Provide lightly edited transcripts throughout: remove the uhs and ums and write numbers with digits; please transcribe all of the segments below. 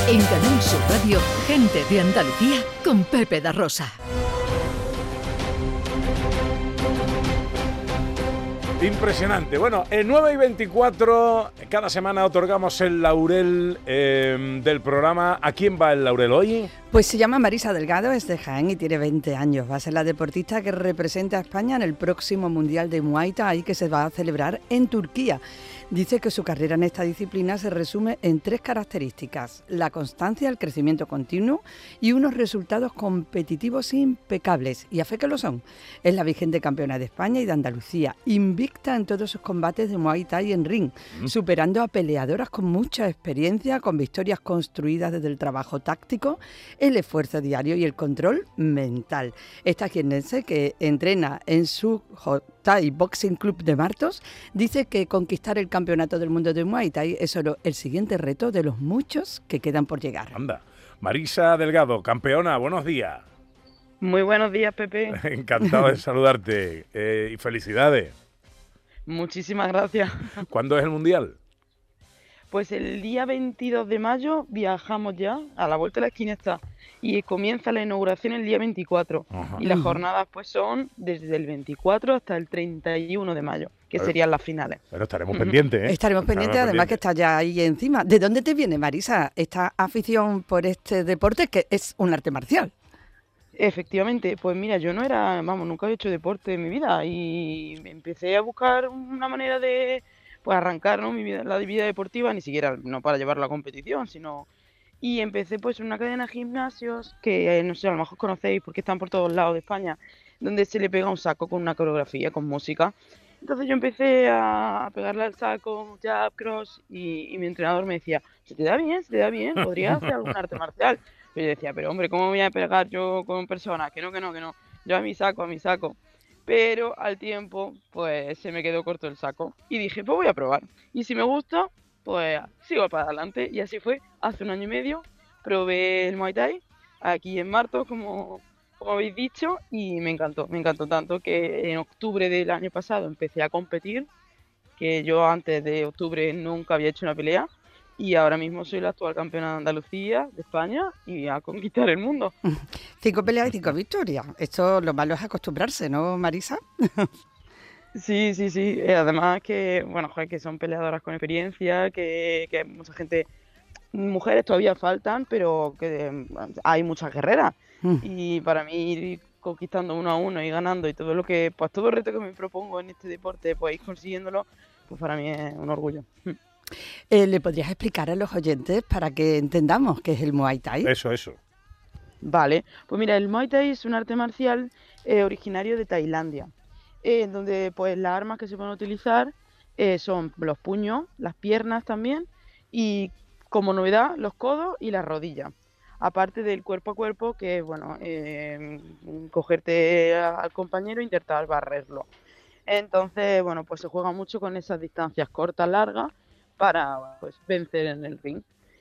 En Canal Sur Radio, Gente de Andalucía con Pepe da Rosa. Impresionante. Bueno, en 9:24, cada semana otorgamos el laurel del programa. ¿A quién va el laurel hoy? Pues se llama Marisa Delgado, es de Jaén y tiene 20 años. Va a ser la deportista que representa a España en el próximo Mundial de Muay Thai que se va a celebrar en Turquía. Dice que su carrera en esta disciplina se resume en 3 características: la constancia, el crecimiento continuo y unos resultados competitivos impecables. Y a fe que lo son. Es la vigente campeona de España y de Andalucía, invicta en todos sus combates de Muay Thai en ring, superando a peleadoras con mucha experiencia, con victorias construidas desde el trabajo táctico, el esfuerzo diario y el control mental. Esta jiennense, que entrena en su Thai Boxing Club de Martos, dice que conquistar el campeonato del mundo de Muay Thai es solo el siguiente reto de los muchos que quedan por llegar. Anda. Marisa Delgado, campeona, buenos días. Muy buenos días, Pepe. Encantado de saludarte y felicidades. Muchísimas gracias. ¿Cuándo es el Mundial? Pues el día 22 de mayo viajamos ya, a la vuelta de la esquina está, y comienza la inauguración el día 24. Ajá. Y las jornadas pues son desde el 24 hasta el 31 de mayo, que serían las finales. Pero estaremos pendientes, ¿eh? Estaremos pendientes, además que está ya ahí encima. ¿De dónde te viene, Marisa, esta afición por este deporte que es un arte marcial? Efectivamente, pues mira, yo nunca había hecho deporte en mi vida y empecé a buscar una manera de pues arrancar, ¿no? La vida deportiva, ni siquiera no para llevar la competición, sino... Y empecé pues en una cadena de gimnasios que, no sé, a lo mejor conocéis porque están por todos lados de España, donde se le pega un saco con una coreografía, con música. Entonces yo empecé a pegarle al saco, jab, cross, y mi entrenador me decía, se te da bien, podrías hacer algún arte marcial. Pero yo decía, pero hombre, ¿cómo voy a pegar yo con personas? Que no, yo a mi saco. Pero al tiempo, pues se me quedó corto el saco. Y dije, pues voy a probar. Y si me gusta, pues sigo para adelante. Y así fue. Hace 1 año y medio probé el Muay Thai aquí en Martos, como habéis dicho, y me encantó tanto que en octubre del año pasado empecé a competir, que yo antes de octubre nunca había hecho una pelea. Y ahora mismo soy la actual campeona de Andalucía, de España, y a conquistar el mundo. 5 peleas y 5 victorias. Esto lo malo es acostumbrarse, ¿no, Marisa? Sí. Además que, bueno, joder, que son peleadoras con experiencia, que mucha gente, mujeres todavía faltan, pero que hay muchas guerreras. Y para mí ir conquistando 1 a 1 y ganando y todo el reto que me propongo en este deporte, pues ir consiguiéndolo, pues para mí es un orgullo. ¿Le podrías explicar a los oyentes para que entendamos qué es el Muay Thai? Eso. Vale, pues mira, el Muay Thai es un arte marcial originario de Tailandia, donde pues las armas que se pueden utilizar son los puños, las piernas también, y como novedad los codos y las rodillas. Aparte del cuerpo a cuerpo, que es bueno, cogerte al compañero e intentar barrerlo. Entonces, bueno, pues se juega mucho con esas distancias cortas, largas, para pues vencer en el ring.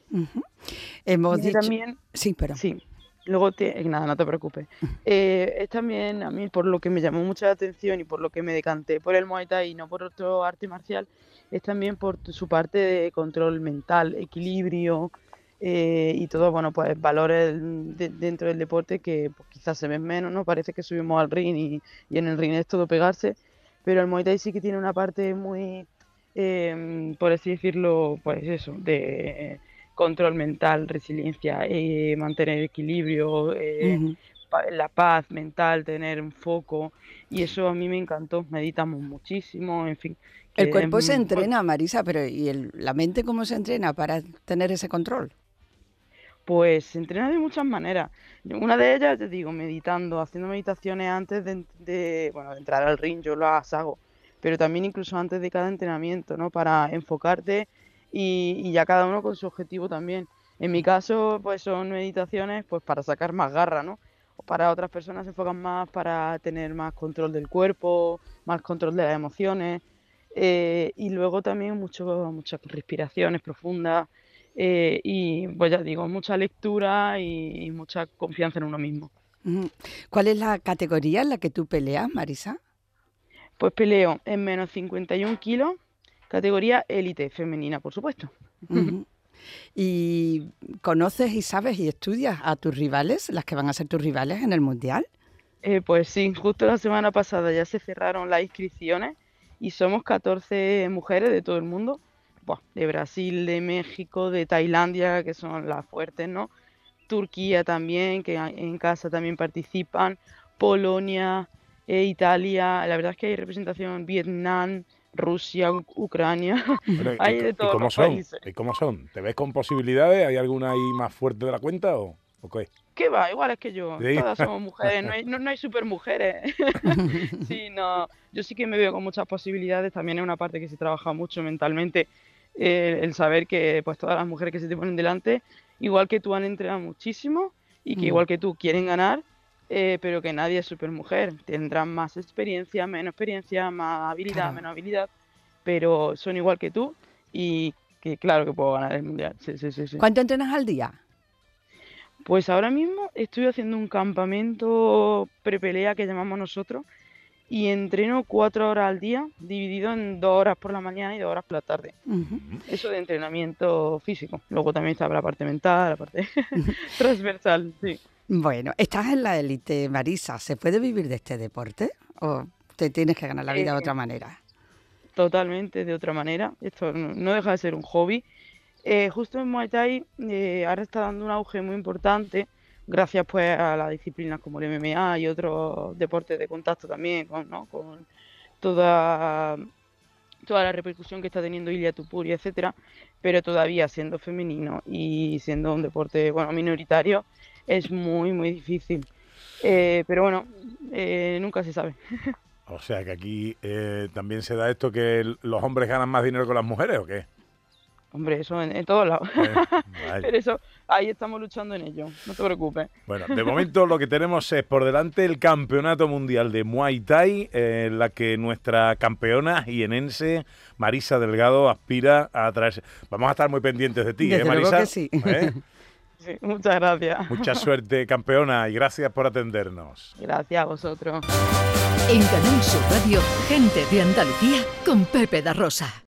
Hemos dicho... También, sí, pero... Sí, luego nada, no te preocupes. Es también a mí por lo que me llamó mucha atención y por lo que me decanté por el Muay Thai y no por otro arte marcial, es también por su parte de control mental, equilibrio y todo, bueno, pues valores dentro del deporte que pues, quizás se ven menos, ¿no? Parece que subimos al ring y en el ring es todo pegarse, pero el Muay Thai sí que tiene una parte muy... por así decirlo, pues eso, de control mental, resiliencia, mantener equilibrio, la paz mental, tener un foco, y eso a mí me encantó. Meditamos muchísimo, en fin. El cuerpo se entrena, Marisa, pero ¿y la mente cómo se entrena para tener ese control? Pues se entrena de muchas maneras. Una de ellas, te digo, meditando, haciendo meditaciones antes de entrar al ring, yo las hago, pero también incluso antes de cada entrenamiento, ¿no? Para enfocarte y ya cada uno con su objetivo también. En mi caso, pues son meditaciones pues para sacar más garra, ¿no? O para otras personas se enfocan más para tener más control del cuerpo, más control de las emociones, y luego también muchas respiraciones profundas, y pues ya digo, mucha lectura y mucha confianza en uno mismo. ¿Cuál es la categoría en la que tú peleas, Marisa? Pues peleo en menos 51 kilos, categoría élite femenina, por supuesto. ¿Y conoces y sabes y estudias a tus rivales, las que van a ser tus rivales en el Mundial? Pues sí, justo la semana pasada ya se cerraron las inscripciones y somos 14 mujeres de todo el mundo, buah, de Brasil, de México, de Tailandia, que son las fuertes, ¿no? Turquía también, que en casa también participan, Polonia, Italia, la verdad es que hay representación, Vietnam, Rusia, Ucrania, Bueno, hay de ¿y todos cómo los son? países. ¿Y cómo son? ¿Te ves con posibilidades? ¿Hay alguna ahí más fuerte de la cuenta o qué? ¿Qué va? Igual es que yo, Sí. todas somos mujeres, no hay supermujeres. Sí, no, yo sí que me veo con muchas posibilidades, también es una parte que se trabaja mucho mentalmente, el saber que pues todas las mujeres que se te ponen delante, igual que tú han entrenado muchísimo y que Mm, igual que tú quieren ganar, pero que nadie es supermujer, tendrán más experiencia, más habilidad, claro. menos habilidad, pero son igual que tú y que claro que puedo ganar el mundial, sí, sí, sí, sí. ¿Cuánto entrenas al día? Pues ahora mismo estoy haciendo un campamento prepelea que llamamos nosotros y entreno 4 horas al día, dividido en 2 horas por la mañana y 2 horas por la tarde. Ujú. Ujú. Eso de entrenamiento físico. Luego también está la parte mental, la parte transversal, sí. Bueno, estás en la élite, Marisa. ¿Se puede vivir de este deporte o te tienes que ganar la vida de Eh, otra manera? Totalmente de otra manera. Esto no deja de ser un hobby. Justo en Muay Thai ahora está dando un auge muy importante gracias pues a las disciplinas como el MMA y otros deportes de contacto también, ¿no? Con toda, toda la repercusión que está teniendo Ilia Topuria, etcétera, pero todavía siendo femenino y siendo un deporte, bueno, minoritario, es muy, muy difícil. Pero bueno, nunca se sabe. O sea que aquí también se da esto que los hombres ganan más dinero que las mujeres, ¿o qué? Hombre, eso en todos lados. Vale. Pero eso, ahí estamos luchando en ello, no te preocupes. Bueno, de momento lo que tenemos es por delante el Campeonato Mundial de Muay Thai, en la que nuestra campeona jienense Marisa Delgado aspira a traerse. Vamos a estar muy pendientes de ti, Desde luego Marisa? que sí. ¿Eh? Sí, muchas gracias. Mucha suerte, campeona, y gracias por atendernos. Gracias a vosotros. En Canal Sur Radio, gente de Andalucía con Pepe da Rosa.